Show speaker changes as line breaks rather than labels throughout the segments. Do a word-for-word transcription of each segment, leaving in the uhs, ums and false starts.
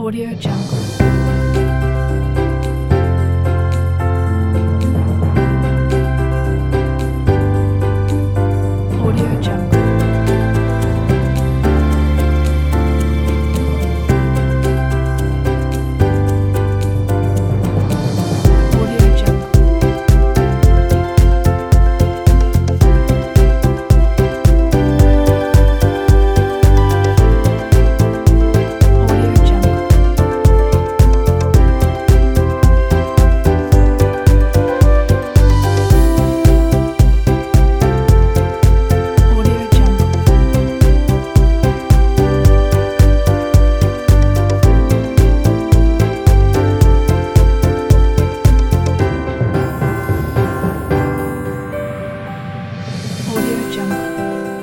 Audio Jungle. Audio Jungle. Audio Jungle. Audio Jungle. Audio Jungle. Audio Jungle.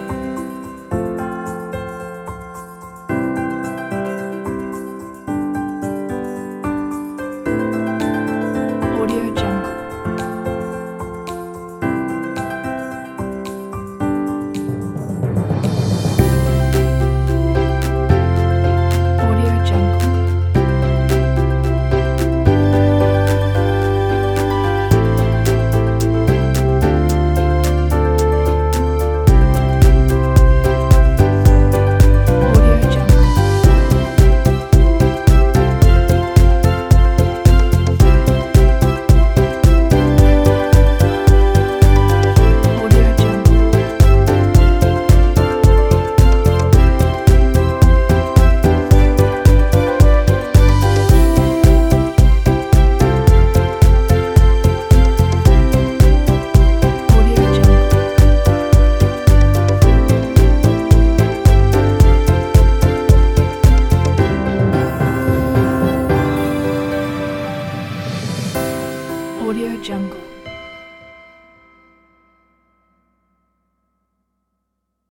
Audio Jungle. Audio Jungle. Audio Jungle. Audio Jungle. Audio Jungle. Audio Jungle.